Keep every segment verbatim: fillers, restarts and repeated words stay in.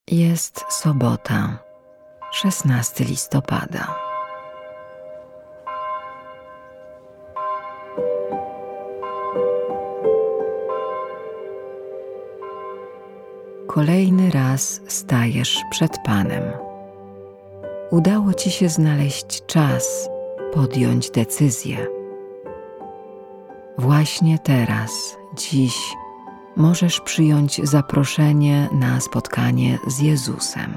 Jest sobota, szesnastego listopada. Kolejny raz stajesz przed Panem. Udało Ci się znaleźć czas, podjąć decyzję. Właśnie teraz, dziś, możesz przyjąć zaproszenie na spotkanie z Jezusem.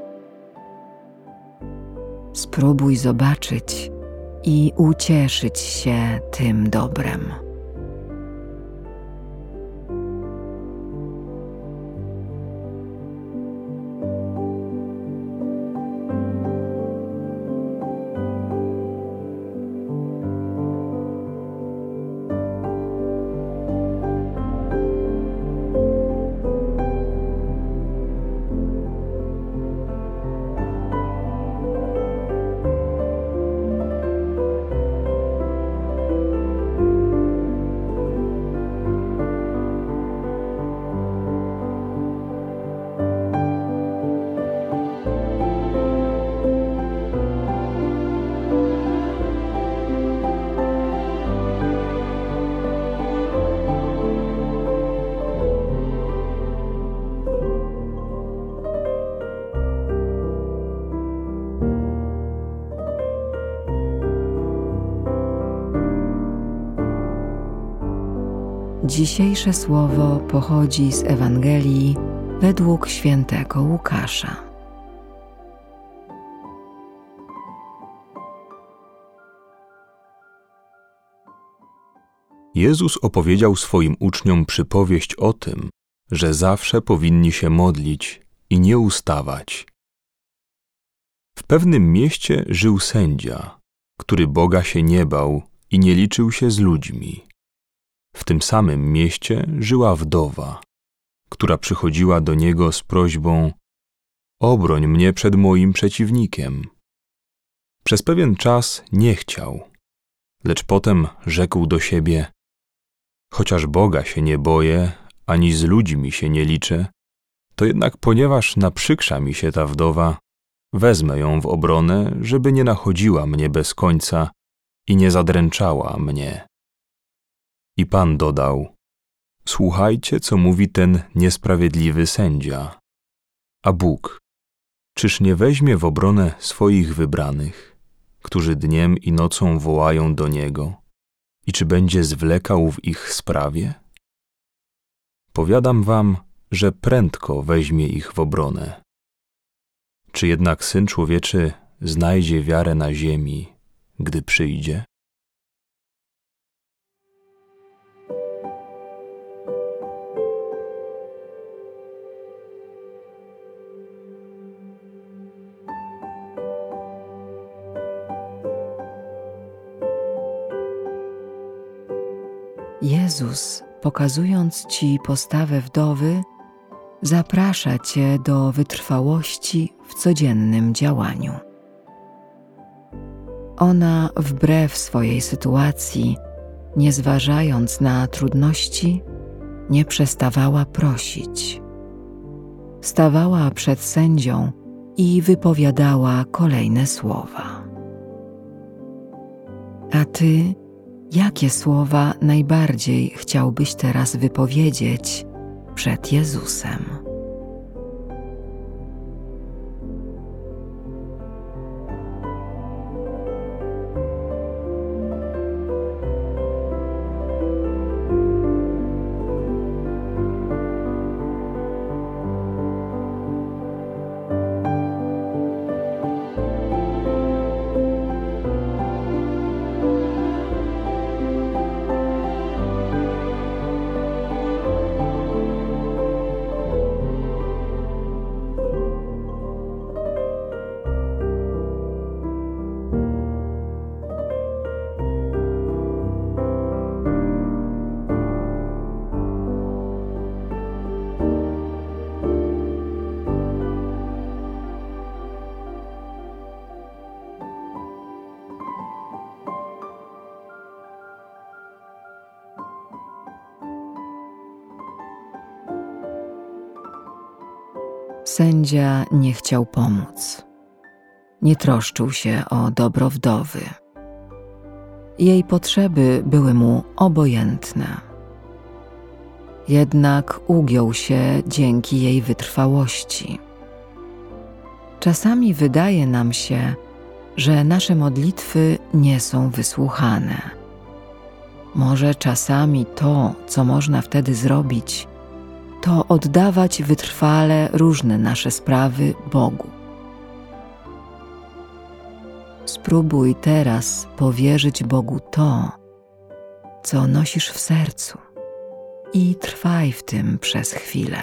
Spróbuj zobaczyć i ucieszyć się tym dobrem. Dzisiejsze słowo pochodzi z Ewangelii według świętego Łukasza. Jezus opowiedział swoim uczniom przypowieść o tym, że zawsze powinni się modlić i nie ustawać. W pewnym mieście żył sędzia, który Boga się nie bał i nie liczył się z ludźmi. W tym samym mieście żyła wdowa, która przychodziła do niego z prośbą: obroń mnie przed moim przeciwnikiem. Przez pewien czas nie chciał, lecz potem rzekł do siebie: chociaż Boga się nie boję, ani z ludźmi się nie liczę, to jednak ponieważ naprzykrza mi się ta wdowa, wezmę ją w obronę, żeby nie nachodziła mnie bez końca i nie zadręczała mnie. I Pan dodał: słuchajcie, co mówi ten niesprawiedliwy sędzia. A Bóg, czyż nie weźmie w obronę swoich wybranych, którzy dniem i nocą wołają do Niego, i czy będzie zwlekał w ich sprawie? Powiadam wam, że prędko weźmie ich w obronę. Czy jednak Syn Człowieczy znajdzie wiarę na ziemi, gdy przyjdzie? Jezus, pokazując Ci postawę wdowy, zaprasza Cię do wytrwałości w codziennym działaniu. Ona, wbrew swojej sytuacji, nie zważając na trudności, nie przestawała prosić. Stawała przed sędzią i wypowiadała kolejne słowa. A Ty, jakie słowa najbardziej chciałbyś teraz wypowiedzieć przed Jezusem? Sędzia nie chciał pomóc. Nie troszczył się o dobro wdowy. Jej potrzeby były mu obojętne. Jednak ugiął się dzięki jej wytrwałości. Czasami wydaje nam się, że nasze modlitwy nie są wysłuchane. Może czasami to, co można wtedy zrobić, to oddawać wytrwale różne nasze sprawy Bogu. Spróbuj teraz powierzyć Bogu to, co nosisz w sercu, i trwaj w tym przez chwilę.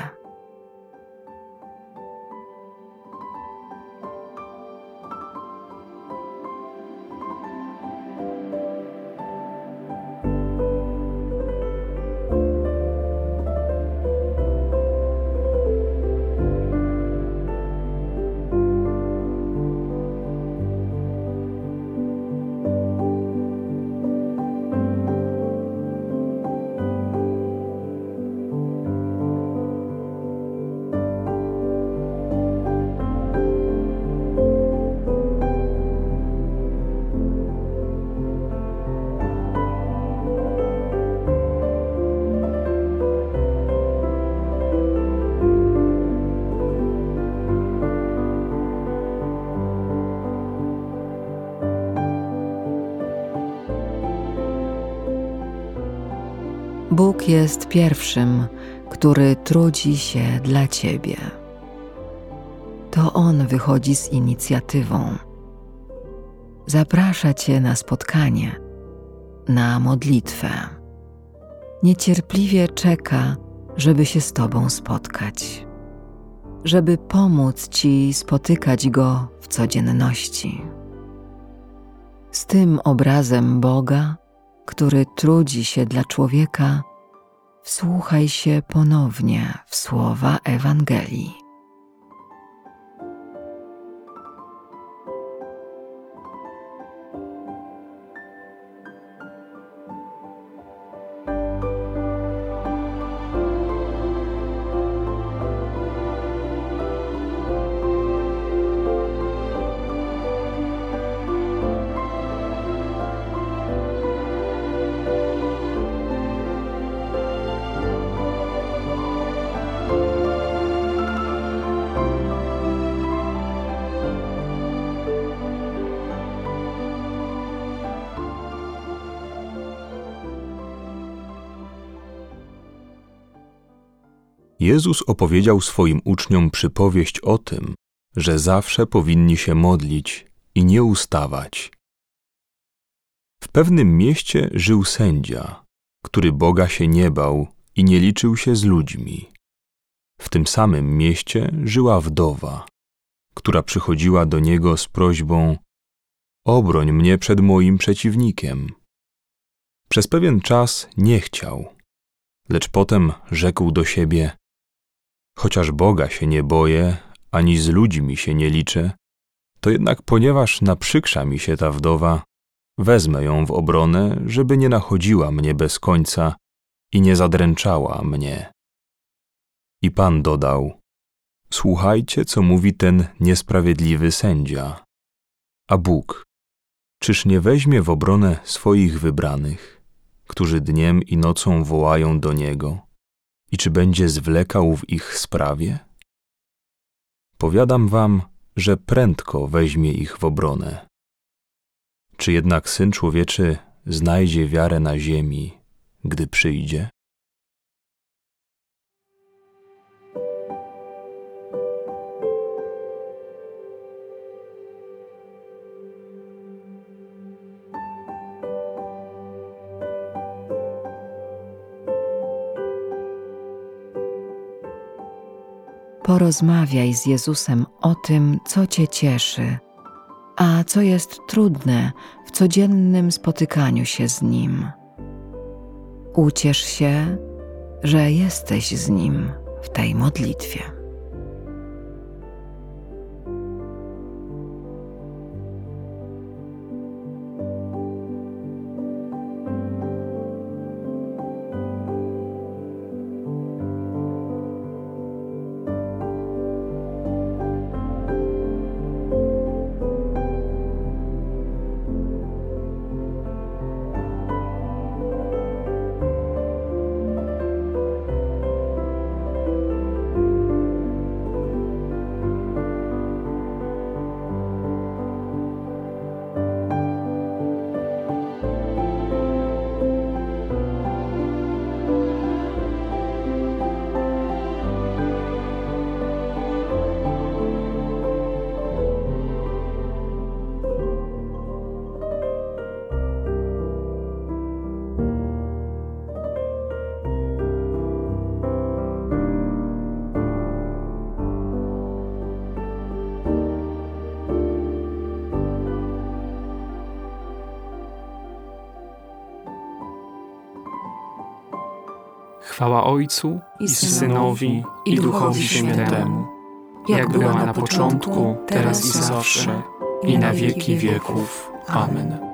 Bóg jest pierwszym, który trudzi się dla Ciebie. To On wychodzi z inicjatywą. Zaprasza Cię na spotkanie, na modlitwę. Niecierpliwie czeka, żeby się z Tobą spotkać, żeby pomóc Ci spotykać Go w codzienności. Z tym obrazem Boga, który trudzi się dla człowieka, wsłuchaj się ponownie w słowa Ewangelii. Jezus opowiedział swoim uczniom przypowieść o tym, że zawsze powinni się modlić i nie ustawać. W pewnym mieście żył sędzia, który Boga się nie bał i nie liczył się z ludźmi. W tym samym mieście żyła wdowa, która przychodziła do niego z prośbą: obroń mnie przed moim przeciwnikiem. Przez pewien czas nie chciał, lecz potem rzekł do siebie: chociaż Boga się nie boję, ani z ludźmi się nie liczę, to jednak ponieważ naprzykrza mi się ta wdowa, wezmę ją w obronę, żeby nie nachodziła mnie bez końca i nie zadręczała mnie. I Pan dodał: słuchajcie, co mówi ten niesprawiedliwy sędzia. A Bóg, czyż nie weźmie w obronę swoich wybranych, którzy dniem i nocą wołają do Niego, i czy będzie zwlekał w ich sprawie? Powiadam wam, że prędko weźmie ich w obronę. Czy jednak Syn Człowieczy znajdzie wiarę na ziemi, gdy przyjdzie? Porozmawiaj z Jezusem o tym, co Cię cieszy, a co jest trudne w codziennym spotykaniu się z Nim. Uciesz się, że jesteś z Nim w tej modlitwie. Chwała Ojcu i Synowi i Duchowi Świętemu, jak była na początku, teraz i zawsze, i na wieki wieków. Amen.